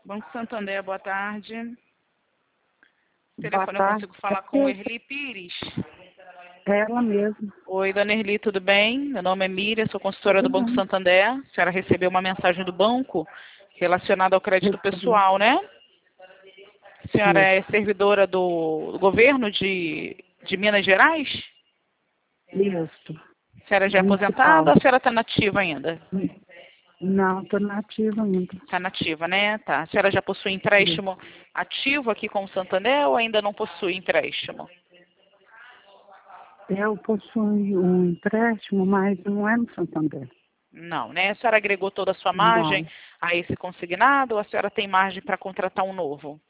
Banco Santander, boa tarde. Boa Telefone, eu tarde. consigo falar com Erli Pires? É ela mesma. Oi, dona Erli, tudo bem? Meu nome é Miriam, sou consultora do Tudo Banco bem. Santander. A senhora recebeu uma mensagem do banco relacionada ao crédito pessoal, né? A senhora é servidora do governo de Minas Gerais? Isso. A senhora já é Municipal. aposentada ou a senhora está nativa ainda? Não, estou nativa ainda. Está nativa, né? Tá. A senhora já possui empréstimo ativo aqui com o Santander ou ainda não possui empréstimo? Eu possuo um empréstimo, mas não é no Santander. Não, né? A senhora agregou toda a sua margem Não. a esse consignado ou a senhora tem margem para contratar um novo?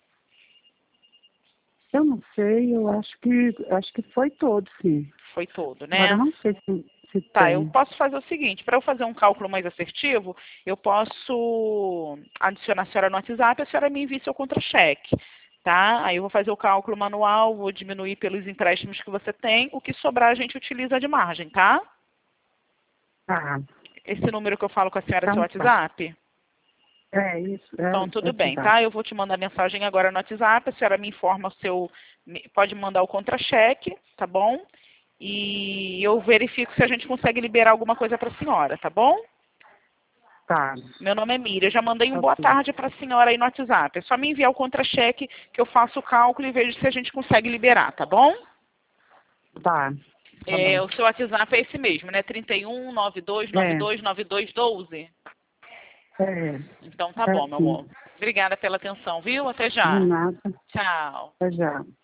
Eu não sei, eu acho que foi todo, sim. Foi todo, Agora eu né? não sei se Tá, eu tem. posso fazer o seguinte, para eu fazer um cálculo mais assertivo, eu posso adicionar a senhora no WhatsApp e a senhora me envia seu contra-cheque, tá? Aí eu vou fazer o cálculo manual, vou diminuir pelos empréstimos que você tem, o que sobrar a gente utiliza de margem, tá? Tá. Esse número que eu falo com a senhora é seu Então tá. WhatsApp? É isso, Então, tudo bem, tá? Eu vou te mandar mensagem agora no WhatsApp, a senhora me informa o seu... Pode mandar o contra-cheque, tá bom? E eu verifico se a gente consegue liberar alguma coisa para a senhora, tá bom? Tá. Meu nome é Miriam, eu já mandei um boa Ok. tarde para a senhora aí no WhatsApp. É só me enviar o contra-cheque que eu faço o cálculo e vejo se a gente consegue liberar, tá bom? Tá. Tá bom. O seu WhatsApp é esse mesmo, né? 31 92 92 92 12. É. Então tá É bom, meu sim. amor. Obrigada pela atenção, viu? Até De já. nada. Tchau. Até já.